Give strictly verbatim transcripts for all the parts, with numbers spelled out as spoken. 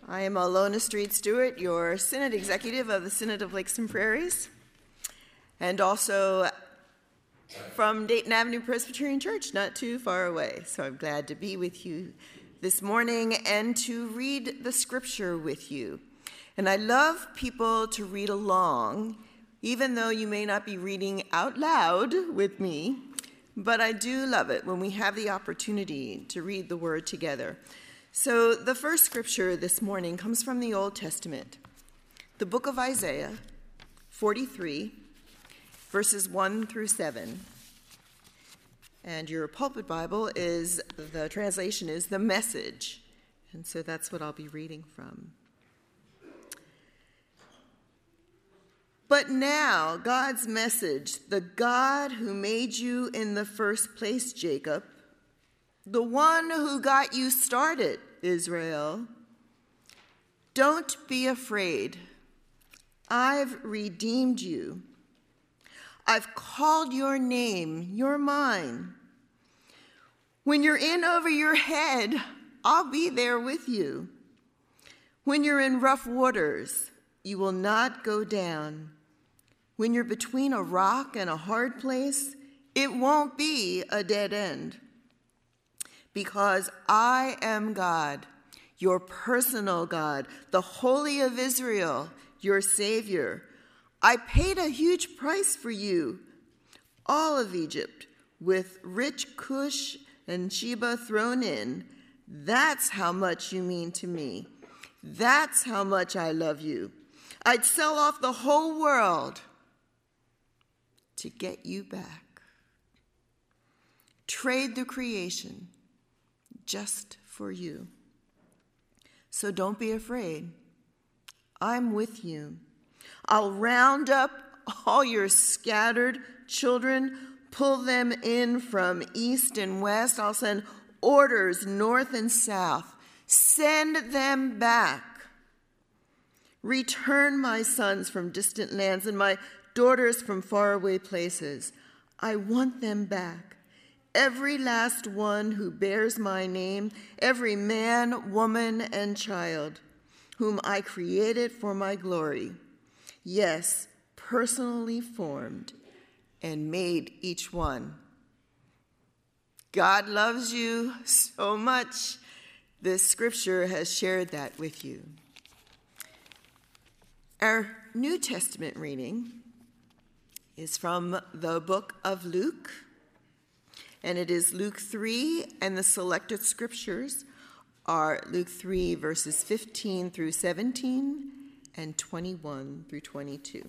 I am Alona Street Stewart, your Synod Executive of the Synod of Lakes and Prairies, and also from Dayton Avenue Presbyterian Church, not too far away. So I'm glad to be with you this morning and to read the scripture with you. And I love people to read along, even though you may not be reading out loud with me, but I do love it when we have the opportunity to read the word together. So the first scripture this morning comes from the Old Testament, the book of Isaiah, forty-three, verses one through seven. And your pulpit Bible is, the translation is the Message. And so that's what I'll be reading from. But now, God's message, the God who made you in the first place, Jacob, the one who got you started, Israel, don't be afraid. I've redeemed you. I've called your name. You're mine. When you're in over your head, I'll be there with you. When you're in rough waters, you will not go down. When you're between a rock and a hard place, it won't be a dead end. Because I am God, your personal God, the Holy of Israel, your Savior. I paid a huge price for you, all of Egypt, with rich Cush and Sheba thrown in. That's how much you mean to me. That's how much I love you. I'd sell off the whole world to get you back. Trade the creation just for you. So don't be afraid. I'm with you. I'll round up all your scattered children, pull them in from east and west. I'll send orders north and south. Send them back. Return my sons from distant lands and my daughters from faraway places. I want them back. Every last one who bears my name, every man, woman, and child whom I created for my glory. Yes, personally formed and made each one. God loves you so much. This scripture has shared that with you. Our New Testament reading is from the book of Luke, and it is Luke three, and the selected scriptures are Luke three, verses fifteen through seventeen, and twenty-one through twenty-two.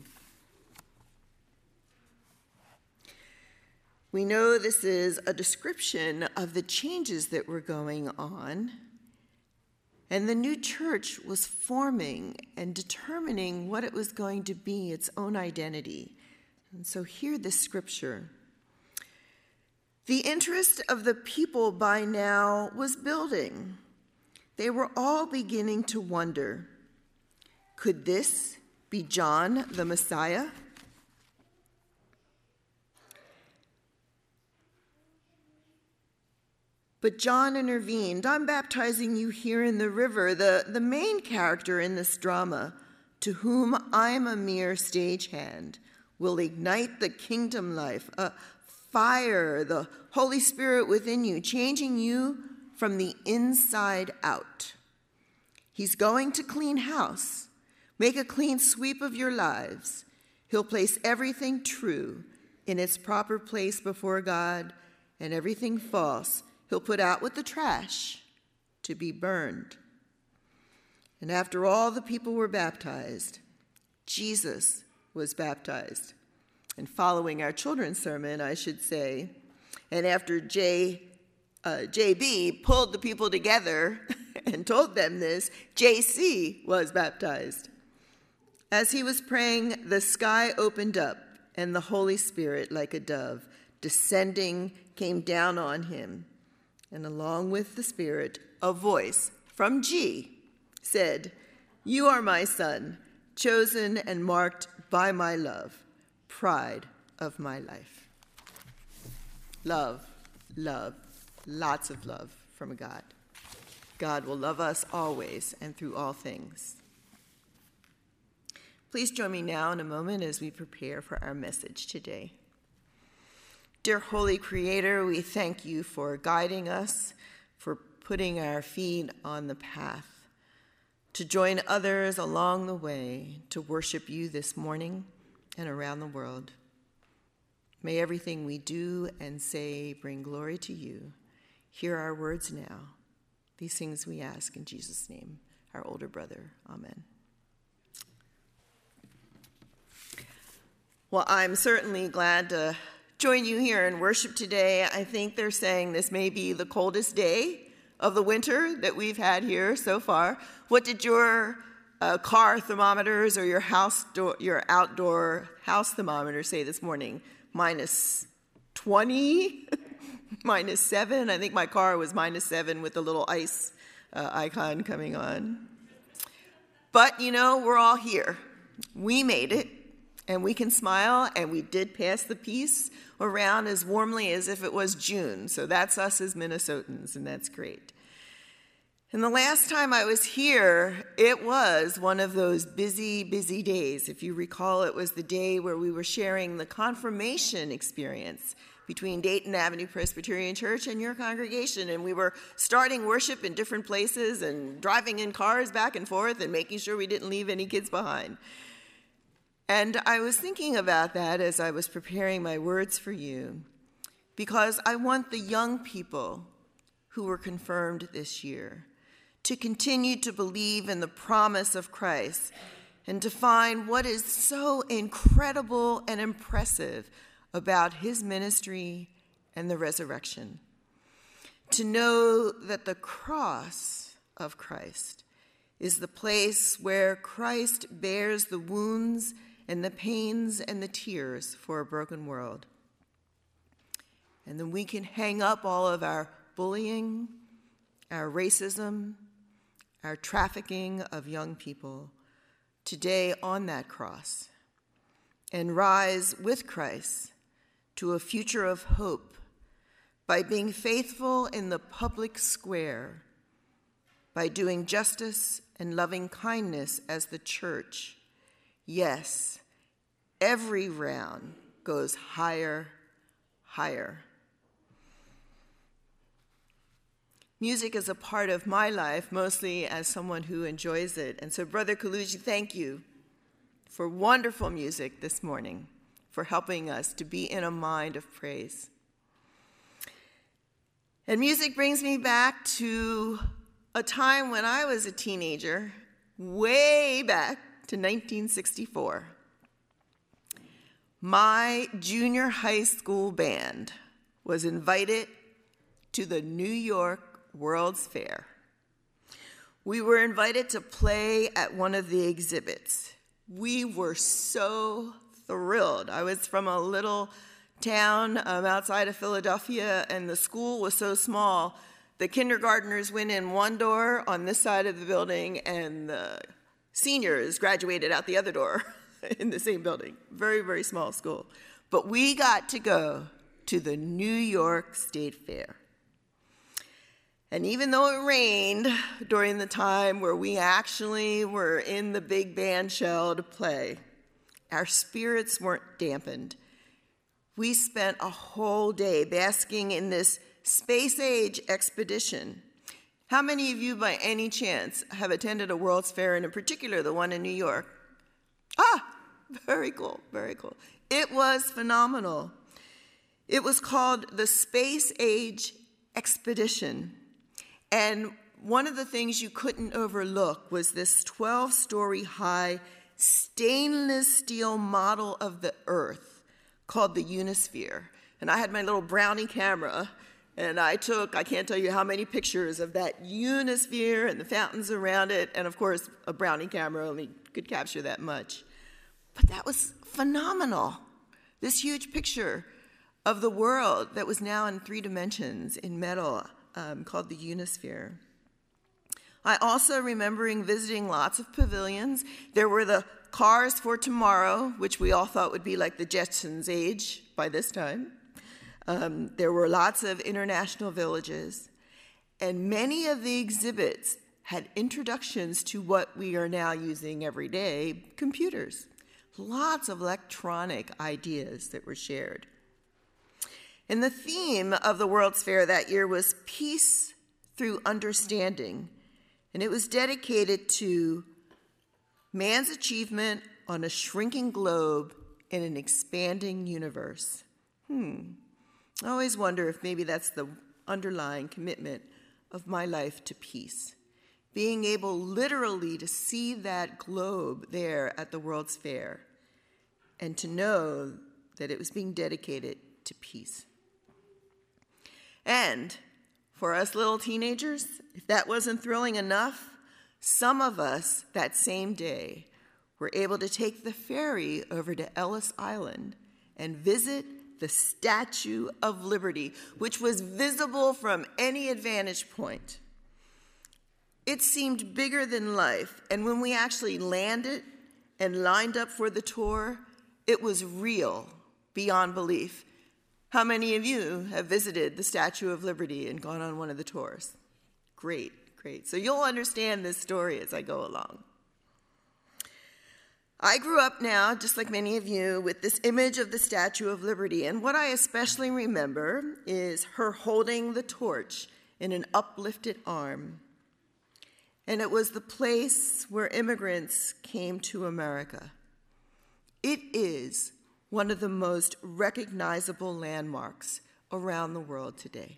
We know this is a description of the changes that were going on, and the new church was forming and determining what it was going to be, its own identity. And so hear this scripture. The interest of the people by now was building. They were all beginning to wonder, could this be John the Messiah? But John intervened. I'm baptizing you here in the river, the, the main character in this drama, to whom I'm a mere stagehand, will ignite the kingdom life, a fire, the Holy Spirit within you, changing you from the inside out. He's going to clean house, make a clean sweep of your lives. He'll place everything true in its proper place before God, and everything false he'll put out with the trash to be burned. And after all the people were baptized, Jesus was baptized. And following our children's sermon, I should say, and after J, uh, J B pulled the people together and told them this, J C was baptized. As he was praying, the sky opened up, and the Holy Spirit, like a dove, descending, came down on him. And along with the Spirit, a voice from G said, "You are my son, chosen and marked by my love, pride of my life." Love, love, lots of love from God. God will love us always and through all things. Please join me now in a moment as we prepare for our message today. Dear Holy Creator, we thank you for guiding us, for putting our feet on the path, to join others along the way to worship you this morning and around the world. May everything we do and say bring glory to you. Hear our words now. These things we ask in Jesus' name, our older brother. Amen. Well, I'm certainly glad to join you here in worship today. I think they're saying this may be the coldest day of the winter that we've had here so far. What did your uh, car thermometers or your house do- your outdoor house thermometer say this morning? Minus twenty? Minus seven? I think my car was minus seven with the little ice uh, icon coming on. But, you know, we're all here. We made it, and we can smile, and we did pass the peace around as warmly as if it was June. So that's us as Minnesotans, and that's great. And the last time I was here, it was one of those busy, busy days. If you recall, it was the day where we were sharing the confirmation experience between Dayton Avenue Presbyterian Church and your congregation. And we were starting worship in different places and driving in cars back and forth and making sure we didn't leave any kids behind. And I was thinking about that as I was preparing my words for you, because I want the young people who were confirmed this year to continue to believe in the promise of Christ and to find what is so incredible and impressive about his ministry and the resurrection. To know that the cross of Christ is the place where Christ bears the wounds and the pains and the tears for a broken world. And then we can hang up all of our bullying, our racism, our trafficking of young people today on that cross and rise with Christ to a future of hope by being faithful in the public square, by doing justice and loving kindness as the church. Yes, every round goes higher, higher. Music is a part of my life, mostly as someone who enjoys it. And so, Brother Kaluji, thank you for wonderful music this morning, for helping us to be in a mind of praise. And music brings me back to a time when I was a teenager, way back to nineteen sixty-four. My junior high school band was invited to the New York World's Fair. We were invited to play at one of the exhibits. We were so thrilled. I was from a little town um, outside of Philadelphia, and the school was so small. The kindergartners went in one door on this side of the building, and the seniors graduated out the other door in the same building. Very, very small school. But we got to go to the New York State Fair. And even though it rained during the time where we actually were in the big band shell to play, our spirits weren't dampened. We spent a whole day basking in this space-age expedition. How many of you, by any chance, have attended a World's Fair, and in particular the one in New York? Ah, very cool, very cool. It was phenomenal. It was called the Space-Age Expedition. And one of the things you couldn't overlook was this twelve-story high stainless steel model of the Earth called the Unisphere. And I had my little Brownie camera, and I took, I can't tell you how many pictures of that Unisphere and the fountains around it. And of course, a Brownie camera only could capture that much. But that was phenomenal. This huge picture of the world that was now in three dimensions in metal, Um, called the Unisphere. I also remembering visiting lots of pavilions. There were the Cars for Tomorrow, which we all thought would be like the Jetsons age by this time. Um, there were lots of international villages. And many of the exhibits had introductions to what we are now using every day, computers. Lots of electronic ideas that were shared. And the theme of the World's Fair that year was Peace Through Understanding, and it was dedicated to man's achievement on a shrinking globe in an expanding universe. Hmm. I always wonder if maybe that's the underlying commitment of my life to peace. Being able literally to see that globe there at the World's Fair and to know that it was being dedicated to peace. And for us little teenagers, if that wasn't thrilling enough, some of us that same day were able to take the ferry over to Ellis Island and visit the Statue of Liberty, which was visible from any advantage point. It seemed bigger than life, and when we actually landed and lined up for the tour, it was real beyond belief. How many of you have visited the Statue of Liberty and gone on one of the tours? Great, great. So you'll understand this story as I go along. I grew up now, just like many of you, with this image of the Statue of Liberty, and what I especially remember is her holding the torch in an uplifted arm. And it was the place where immigrants came to America. It is one of the most recognizable landmarks around the world today.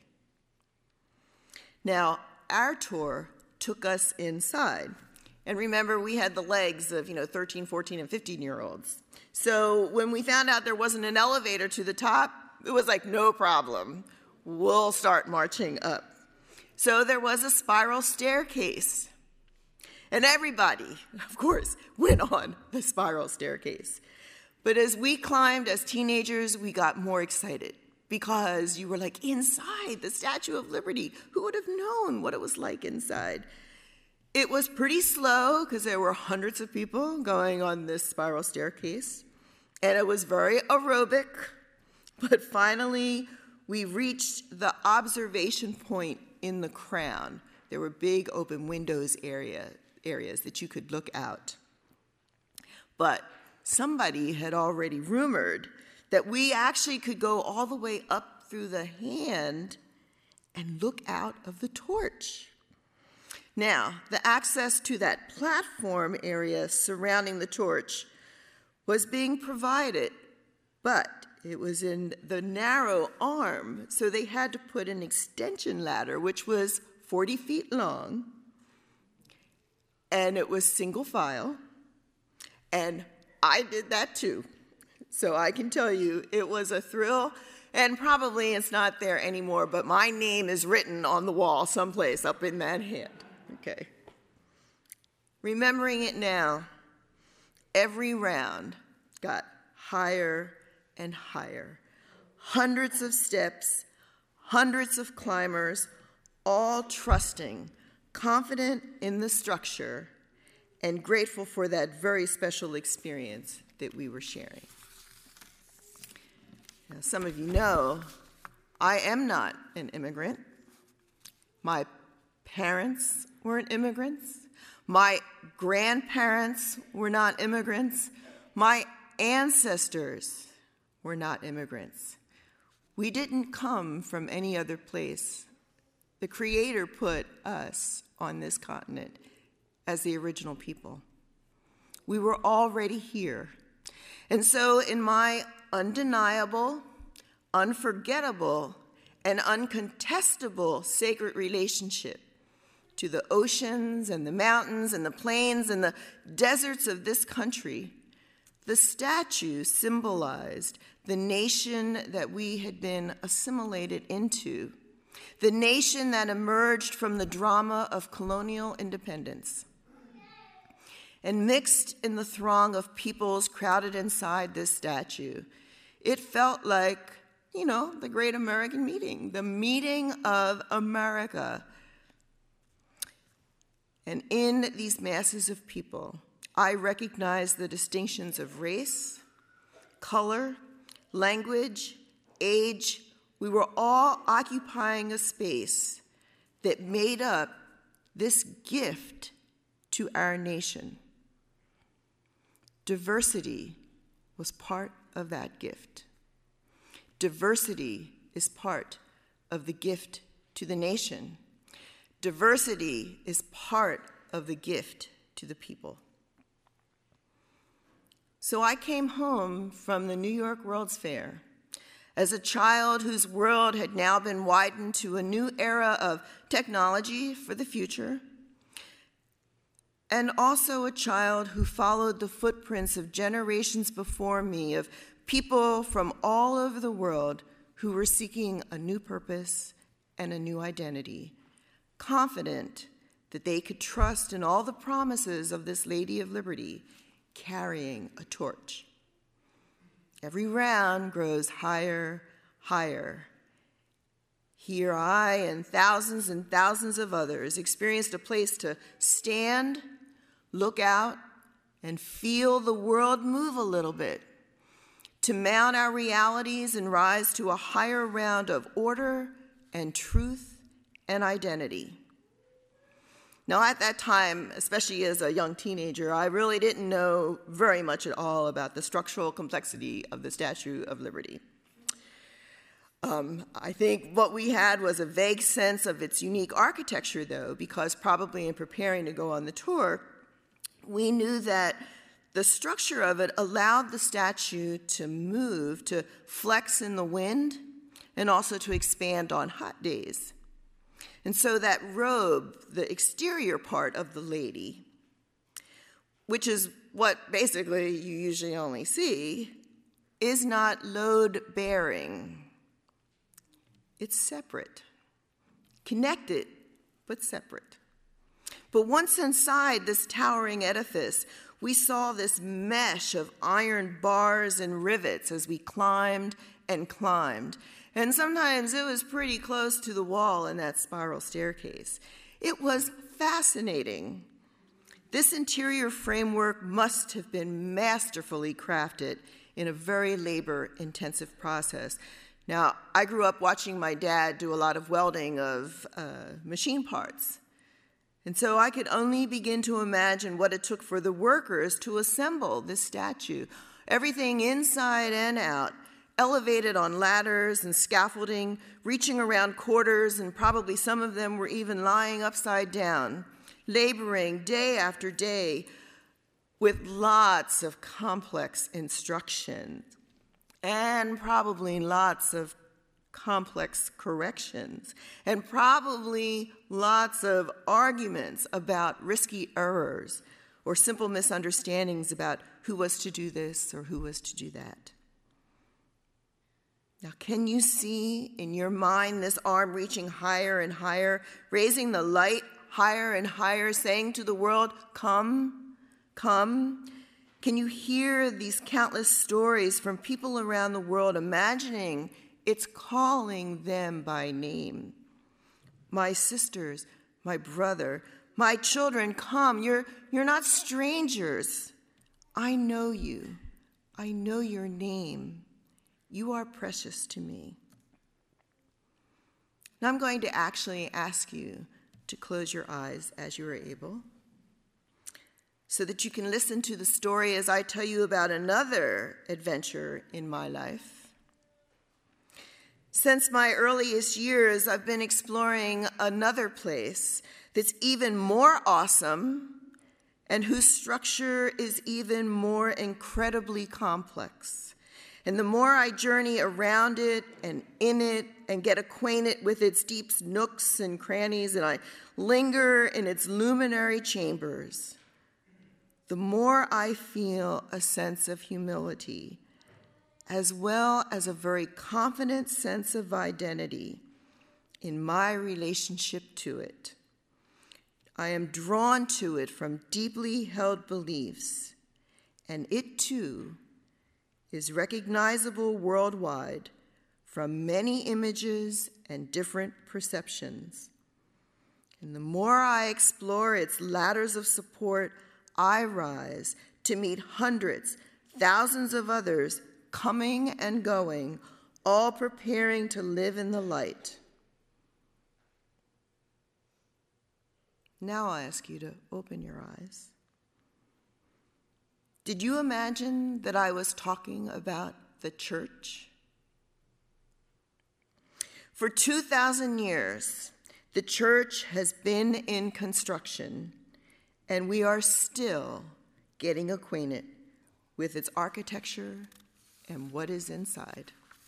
Now, our tour took us inside. And remember, we had the legs of, you know, thirteen, fourteen, and fifteen-year-olds. So when we found out there wasn't an elevator to the top, it was like, no problem. We'll start marching up. So there was a spiral staircase. And everybody, of course, went on the spiral staircase. But as we climbed as teenagers, we got more excited because you were like, inside the Statue of Liberty. Who would have known what it was like inside? It was pretty slow because there were hundreds of people going on this spiral staircase, and it was very aerobic, but finally we reached the observation point in the crown. There were big open windows area, areas that you could look out. But somebody had already rumored that we actually could go all the way up through the hand and look out of the torch. Now, the access to that platform area surrounding the torch was being provided, but it was in the narrow arm, so they had to put an extension ladder, which was forty feet long, and it was single file, and I did that too. So I can tell you it was a thrill, and probably it's not there anymore, but my name is written on the wall someplace up in that hand. Okay. Remembering it now, every round got higher and higher. Hundreds of steps, hundreds of climbers, all trusting, confident in the structure, and grateful for that very special experience that we were sharing. Now, some of you know I am not an immigrant. My parents weren't immigrants. My grandparents were not immigrants. My ancestors were not immigrants. We didn't come from any other place. The Creator put us on this continent as the original people. We were already here. And so in my undeniable, unforgettable, and uncontestable sacred relationship to the oceans and the mountains and the plains and the deserts of this country, the statue symbolized the nation that we had been assimilated into, the nation that emerged from the drama of colonial independence. And mixed in the throng of peoples crowded inside this statue, it felt like, you know, the Great American Meeting, the meeting of America. And in these masses of people, I recognize the distinctions of race, color, language, age. We were all occupying a space that made up this gift to our nation. Diversity was part of that gift. Diversity is part of the gift to the nation. Diversity is part of the gift to the people. So I came home from the New York World's Fair as a child whose world had now been widened to a new era of technology for the future, and also a child who followed the footprints of generations before me, of people from all over the world who were seeking a new purpose and a new identity, confident that they could trust in all the promises of this Lady of Liberty carrying a torch. Every round grows higher, higher. Here I and thousands and thousands of others experienced a place to stand, look out, and feel the world move a little bit, to mount our realities and rise to a higher round of order and truth and identity. Now, at that time, especially as a young teenager, I really didn't know very much at all about the structural complexity of the Statue of Liberty. Um, I think what we had was a vague sense of its unique architecture, though, because probably in preparing to go on the tour, we knew that the structure of it allowed the statue to move, to flex in the wind, and also to expand on hot days. And so that robe, the exterior part of the lady, which is what basically you usually only see, is not load-bearing. It's separate, connected, but separate. But once inside this towering edifice, we saw this mesh of iron bars and rivets as we climbed and climbed. And sometimes it was pretty close to the wall in that spiral staircase. It was fascinating. This interior framework must have been masterfully crafted in a very labor-intensive process. Now, I grew up watching my dad do a lot of welding of uh, machine parts. And so I could only begin to imagine what it took for the workers to assemble this statue. Everything inside and out, elevated on ladders and scaffolding, reaching around quarters, and probably some of them were even lying upside down, laboring day after day with lots of complex instructions and probably lots of complex corrections and probably lots of arguments about risky errors or simple misunderstandings about who was to do this or who was to do that. Now, can you see in your mind this arm reaching higher and higher, raising the light higher and higher, saying to the world, come, come? Can you hear these countless stories from people around the world imagining it's calling them by name? My sisters, my brother, my children, come. You're, you're not strangers. I know you. I know your name. You are precious to me. Now I'm going to actually ask you to close your eyes as you are able, so that you can listen to the story as I tell you about another adventure in my life. Since my earliest years, I've been exploring another place that's even more awesome and whose structure is even more incredibly complex. And the more I journey around it and in it and get acquainted with its deep nooks and crannies, and I linger in its luminary chambers, the more I feel a sense of humility, as well as a very confident sense of identity in my relationship to it. I am drawn to it from deeply held beliefs, and it too is recognizable worldwide from many images and different perceptions. And the more I explore its ladders of support, I rise to meet hundreds, thousands of others coming and going, all preparing to live in the light. Now I ask you to open your eyes. Did you imagine that I was talking about the church? For two thousand years, the church has been in construction, and we are still getting acquainted with its architecture and what is inside.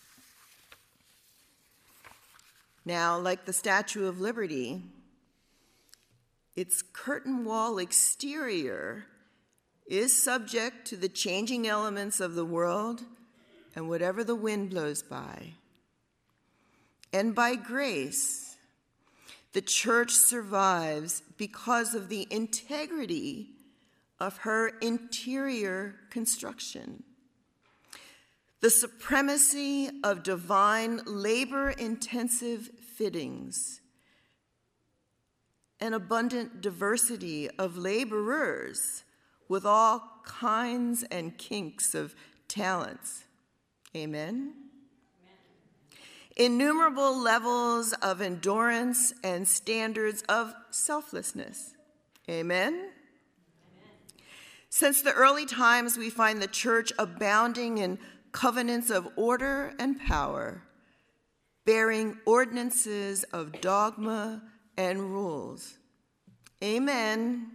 Now, like the Statue of Liberty, its curtain wall exterior is subject to the changing elements of the world and whatever the wind blows by. And by grace, the church survives because of the integrity of her interior construction. The supremacy of divine labor-intensive fittings, an abundant diversity of laborers with all kinds and kinks of talents. Amen? Innumerable levels of endurance and standards of selflessness. Amen? Amen? Since the early times, we find the church abounding in covenants of order and power, bearing ordinances of dogma and rules. Amen.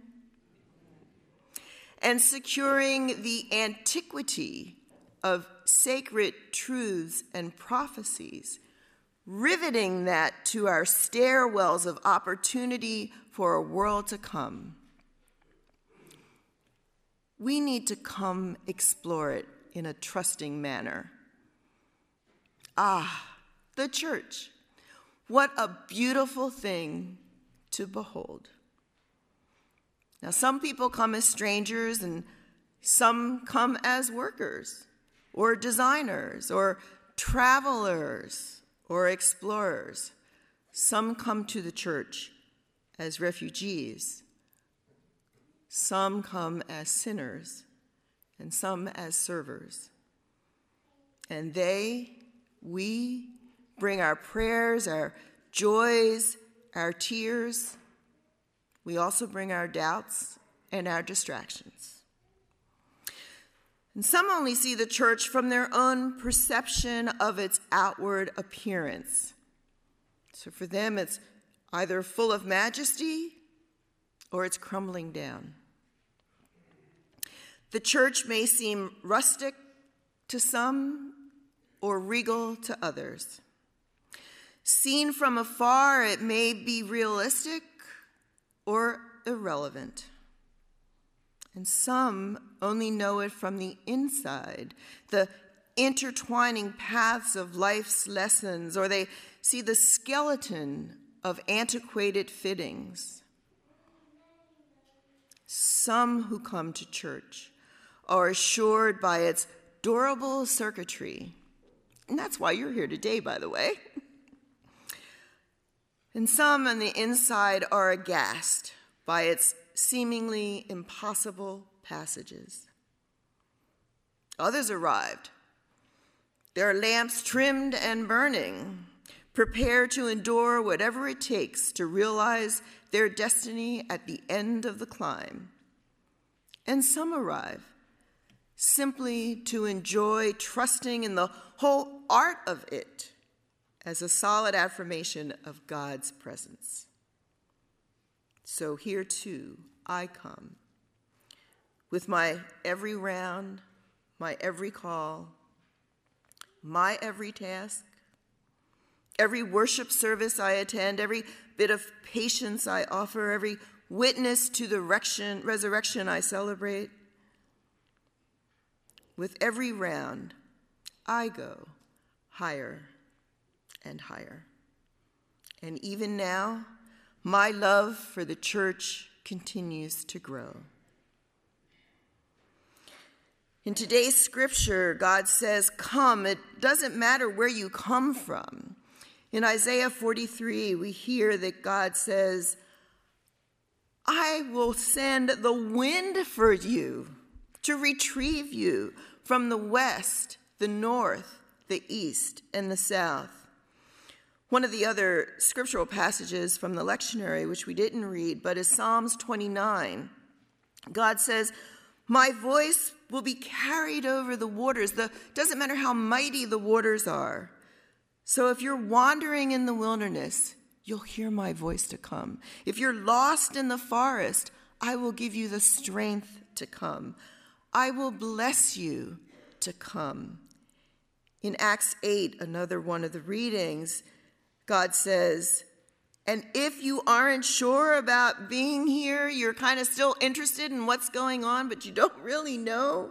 And securing the antiquity of sacred truths and prophecies, riveting that to our stairwells of opportunity for a world to come. We need to come explore it in a trusting manner. Ah, the church. What a beautiful thing to behold. Now, some people come as strangers and some come as workers or designers or travelers or explorers. Some come to the church as refugees. Some come as sinners and some as servers. And they, we, bring our prayers, our joys, our tears. We also bring our doubts and our distractions. And some only see the church from their own perception of its outward appearance. So for them, it's either full of majesty or it's crumbling down. The church may seem rustic to some or regal to others. Seen from afar, it may be realistic or irrelevant. And some only know it from the inside, the intertwining paths of life's lessons, or they see the skeleton of antiquated fittings. Some who come to church are assured by its durable circuitry. And that's why you're here today, by the way. And some on the inside are aghast by its seemingly impossible passages. Others arrived, their lamps trimmed and burning, prepared to endure whatever it takes to realize their destiny at the end of the climb. And some arrive simply to enjoy trusting in the whole art of it as a solid affirmation of God's presence. So here too I come with my every round, my every call, my every task, every worship service I attend, every bit of patience I offer, every witness to the resurrection I celebrate. With every round, I go higher and higher. And even now, my love for the church continues to grow. In today's scripture, God says, come. It doesn't matter where you come from. In Isaiah forty-three, we hear that God says, I will send the wind for you to retrieve you from the west, the north, the east, and the south. One of the other scriptural passages from the lectionary, which we didn't read, but is Psalms twenty-nine. God says, my voice will be carried over the waters. The doesn't matter how mighty the waters are. So if you're wandering in the wilderness, you'll hear my voice to come. If you're lost in the forest, I will give you the strength to come. I will bless you to come. In Acts eight, another one of the readings, God says, and if you aren't sure about being here, you're kind of still interested in what's going on, but you don't really know,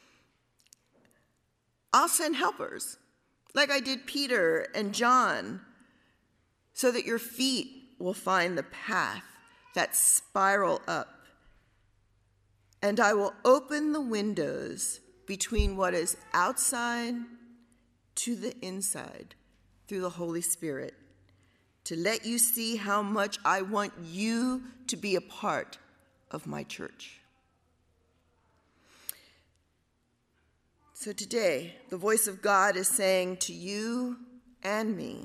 I'll send helpers, like I did Peter and John, so that your feet will find the path that spiral up. And I will open the windows between what is outside to the inside through the Holy Spirit, to let you see how much I want you to be a part of my church. So today, the voice of God is saying to you and me,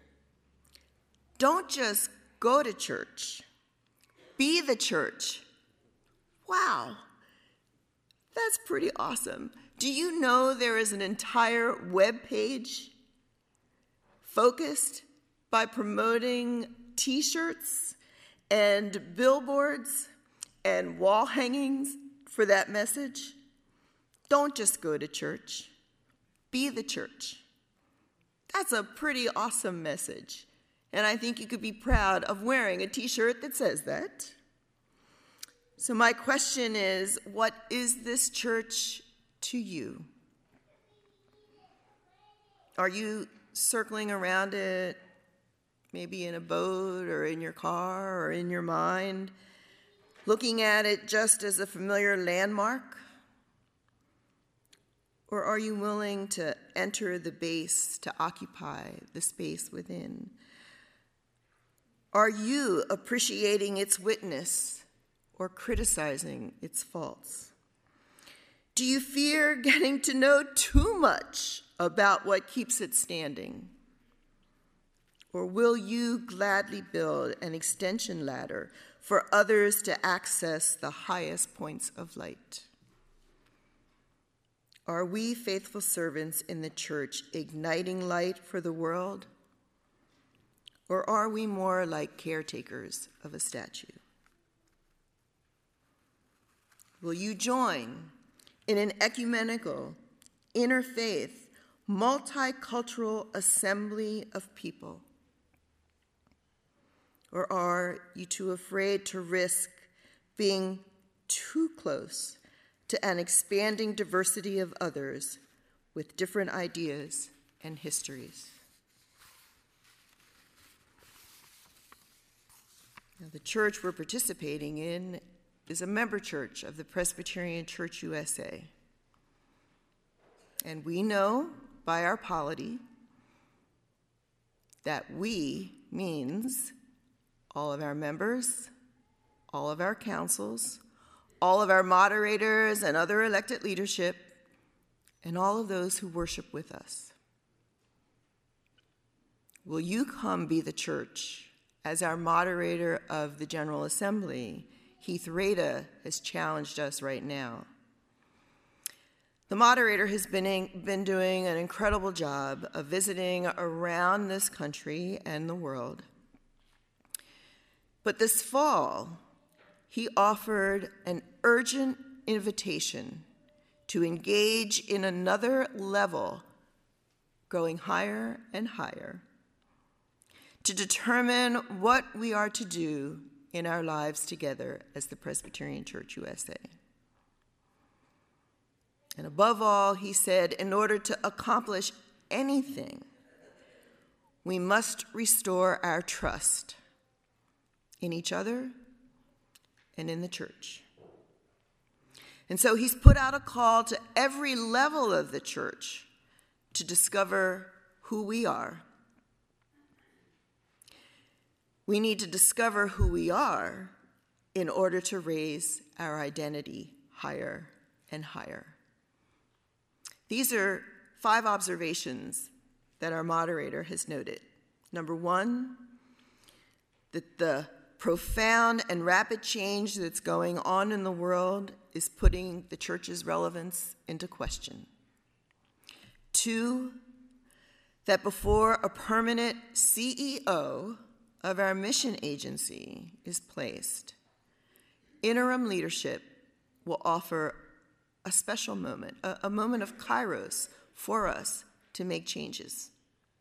don't just go to church, be the church. Wow, that's pretty awesome. Do you know there is an entire web page focused by promoting t-shirts and billboards and wall hangings for that message? Don't just go to church, be the church. That's a pretty awesome message. And I think you could be proud of wearing a t-shirt that says that. So my question is, what is this church to you? Are you circling around it, maybe in a boat or in your car or in your mind, looking at it just as a familiar landmark? Or are you willing to enter the base, to occupy the space within? Are you appreciating its witness or criticizing its faults? Do you fear getting to know too much about what keeps it standing? Or will you gladly build an extension ladder for others to access the highest points of light? Are we faithful servants in the church igniting light for the world? Or are we more like caretakers of a statue? Will you join in an ecumenical, interfaith, multicultural assembly of people? Or are you too afraid to risk being too close to an expanding diversity of others with different ideas and histories? Now, the church we're participating in is a member church of the Presbyterian Church U S A. And we know by our polity that we means all of our members, all of our councils, all of our moderators and other elected leadership, and all of those who worship with us. Will you come be the church? As our moderator of the General Assembly, Heath Rada, has challenged us right now. The moderator has been, in, been doing an incredible job of visiting around this country and the world. But this fall, he offered an urgent invitation to engage in another level, going higher and higher, to determine what we are to do in our lives together as the Presbyterian Church U S A. And above all, he said, in order to accomplish anything, we must restore our trust in each other and in the church. And so he's put out a call to every level of the church to discover who we are. We need to discover who we are in order to raise our identity higher and higher. These are five observations that our moderator has noted Number one, that the profound and rapid change that's going on in the world is putting the church's relevance into question. Two, that before a permanent C E O of our mission agency is placed, interim leadership will offer a special moment, a, a moment of kairos for us to make changes.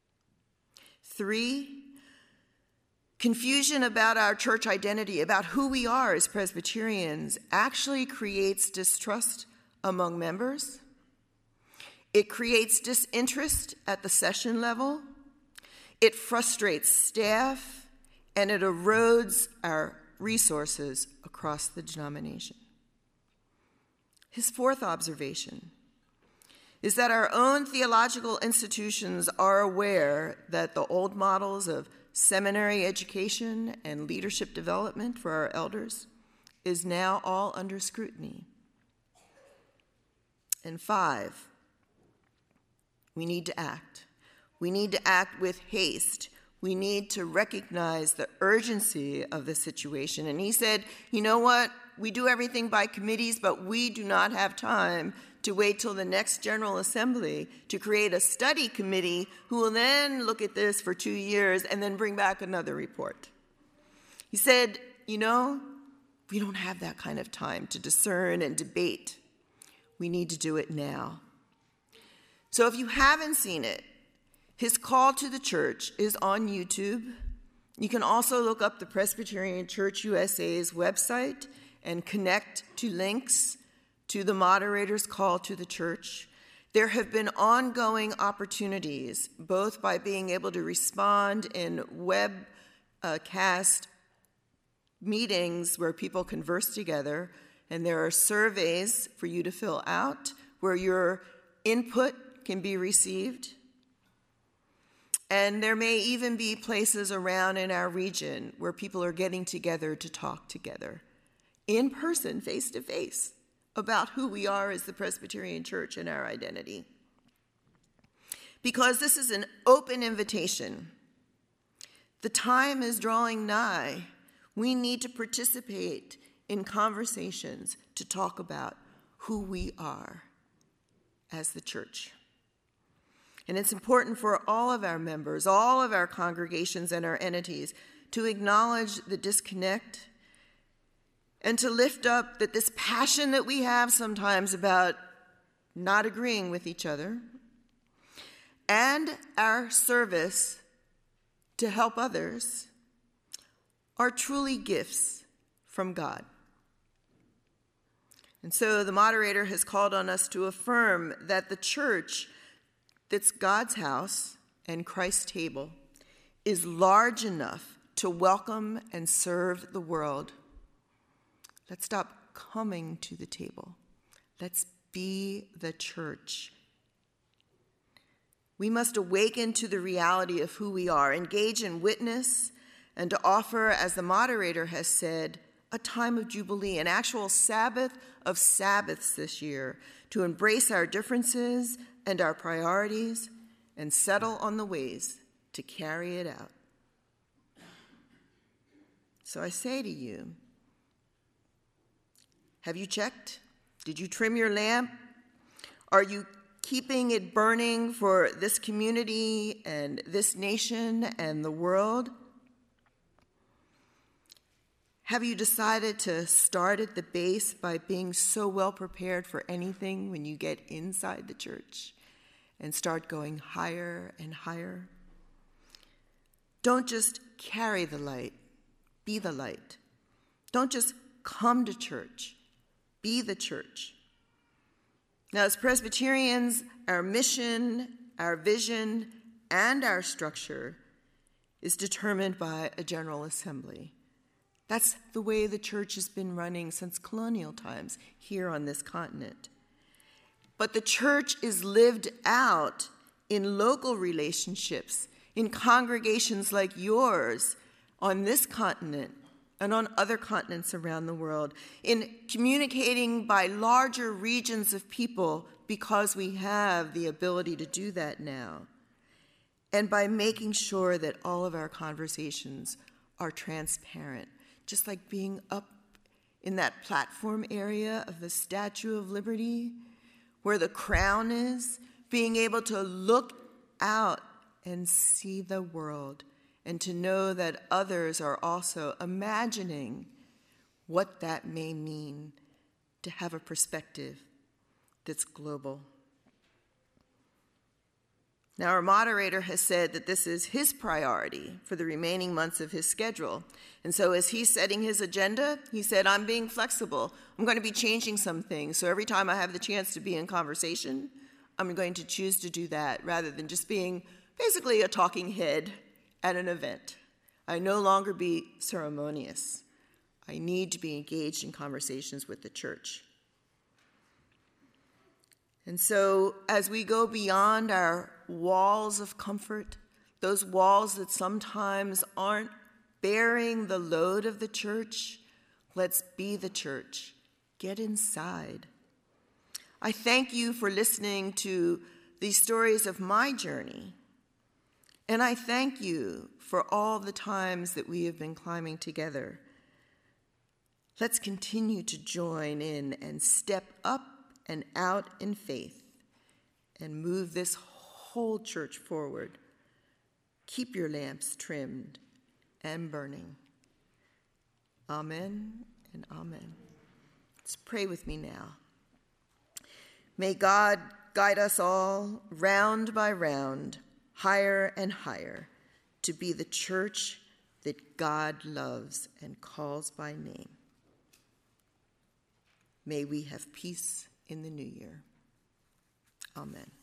Three, confusion about our church identity, about who we are as Presbyterians, actually creates distrust among members. It creates disinterest at the session level. It frustrates staff, and it erodes our resources across the denomination. His fourth observation is that our own theological institutions are aware that the old models of seminary education and leadership development for our elders is now all under scrutiny. And five, we need to act. We need to act with haste. We need to recognize the urgency of the situation. And he said, you know what? We do everything by committees, but we do not have time to wait till the next General Assembly to create a study committee who will then look at this for two years and then bring back another report. He said, you know, we don't have that kind of time to discern and debate. We need to do it now. So if you haven't seen it, his call to the church is on YouTube. You can also look up the Presbyterian Church U S A's website and connect to links to the moderator's call to the church. There have been ongoing opportunities, both by being able to respond in webcast meetings where people converse together, and there are surveys for you to fill out where your input can be received. And there may even be places around in our region where people are getting together to talk together, in person, face to face, about who we are as the Presbyterian Church and our identity. Because this is an open invitation. The time is drawing nigh. We need to participate in conversations to talk about who we are as the church. And it's important for all of our members, all of our congregations and our entities to acknowledge the disconnect and to lift up that this passion that we have sometimes about not agreeing with each other and our service to help others are truly gifts from God. And so the moderator has called on us to affirm that the church, that's God's house and Christ's table, is large enough to welcome and serve the world. Let's stop coming to the table. Let's be the church. We must awaken to the reality of who we are, engage in witness, and to offer, as the moderator has said, a time of jubilee, an actual Sabbath of Sabbaths this year, to embrace our differences and our priorities and settle on the ways to carry it out. So I say to you, have you checked? Did you trim your lamp? Are you keeping it burning for this community and this nation and the world? Have you decided to start at the base by being so well prepared for anything when you get inside the church and start going higher and higher? Don't just carry the light, be the light. Don't just come to church, be the church. Now, as Presbyterians, our mission, our vision, and our structure is determined by a General Assembly. That's the way the church has been running since colonial times here on this continent. But the church is lived out in local relationships, in congregations like yours on this continent and on other continents around the world, in communicating by larger regions of people because we have the ability to do that now. and by making sure that all of our conversations are transparent, just like being up in that platform area of the Statue of Liberty, where the crown is, being able to look out and see the world, and to know that others are also imagining what that may mean to have a perspective that's global. Now, our moderator has said that this is his priority for the remaining months of his schedule. And so as he's setting his agenda, he said, I'm being flexible. I'm going to be changing some things. So every time I have the chance to be in conversation, I'm going to choose to do that rather than just being basically a talking head at an event. I no longer be ceremonious. I need to be engaged in conversations with the church. And so as we go beyond our walls of comfort, those walls that sometimes aren't bearing the load of the church, let's be the church. Get inside. I thank you for listening to these stories of my journey. And I thank you for all the times that we have been climbing together. Let's continue to join in and step up and out in faith and move this whole church forward. Keep your lamps trimmed and burning. Amen and amen. Let's pray with me now. May God guide us all, round by round, higher and higher, to be the church that God loves and calls by name. May we have peace in the new year. Amen.